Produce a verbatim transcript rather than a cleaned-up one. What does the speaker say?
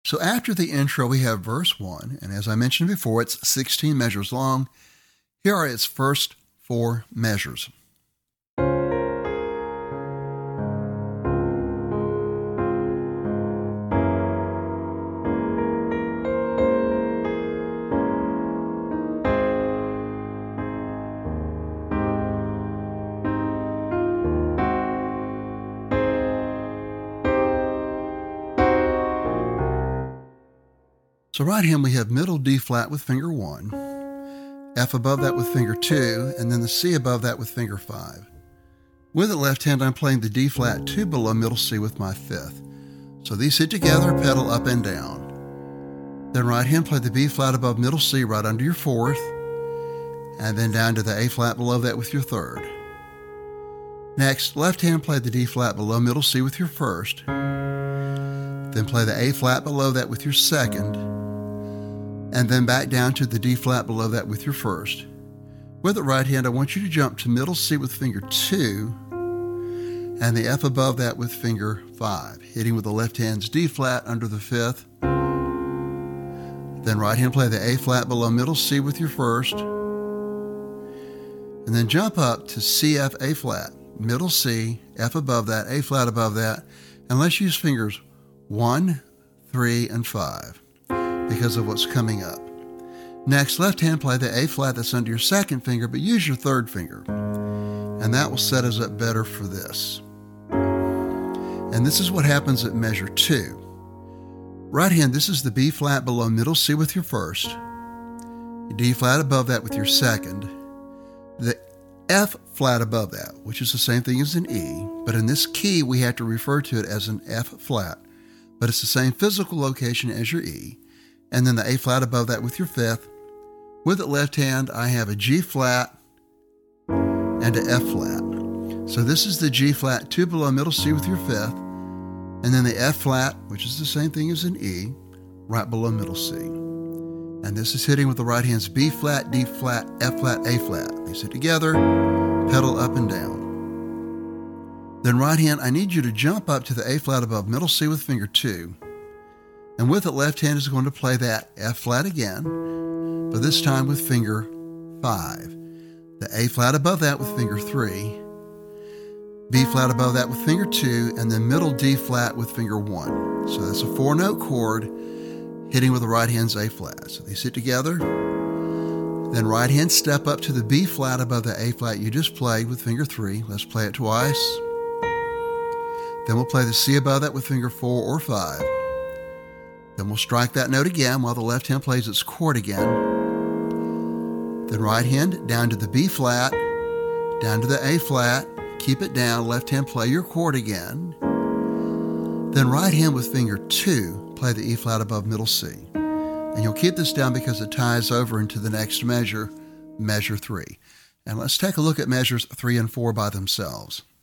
So after the intro, we have verse one, and as I mentioned before, it's sixteen measures long. Here are its first four measures. So right hand, we have middle D flat with finger one, F above that with finger two, and then the C above that with finger five. With the left hand, I'm playing the D flat two below middle C with my fifth. So these hit together, pedal up and down. Then right hand, play the B flat above middle C right under your fourth, and then down to the A flat below that with your third. Next, left hand, play the D flat below middle C with your first, then play the A flat below that with your second, and then back down to the D flat below that with your first. With the right hand, I want you to jump to middle C with finger two, and the F above that with finger five, hitting with the left hand's D flat under the fifth. Then right hand, play the A flat below middle C with your first, and then jump up to C, F, A flat, middle C, F above that, A flat above that, and let's use fingers one, three, and five because of what's coming up. Next, left hand, play the A flat that's under your second finger, but use your third finger, and that will set us up better for this. And this is what happens at measure two. Right hand, this is the B flat below middle C with your first, D flat above that with your second, the F flat above that, which is the same thing as an E, but in this key we have to refer to it as an F flat, but it's the same physical location as your E, and then the A flat above that with your fifth. With the left hand, I have a G flat and an F flat. So this is the G flat, two below middle C with your fifth, and then the F flat, which is the same thing as an E, right below middle C. And this is hitting with the right hand's B flat, D flat, F flat, A flat. These hit together, pedal up and down. Then right hand, I need you to jump up to the A flat above middle C with finger two. And with it, left hand is going to play that F flat again, but this time with finger five. The A flat above that with finger three, B flat above that with finger two, and then middle D flat with finger one. So that's a four note chord hitting with the right hand's A flat. So these hit together. Then right hand, step up to the B flat above the A flat you just played with finger three. Let's play it twice. Then we'll play the C above that with finger four or five. Then we'll strike that note again while the left hand plays its chord again. Then right hand down to the B flat, down to the A flat, keep it down, left hand play your chord again. Then right hand with finger two, play the E flat above middle C. And you'll keep this down because it ties over into the next measure, measure three. And let's take a look at measures three and four by themselves.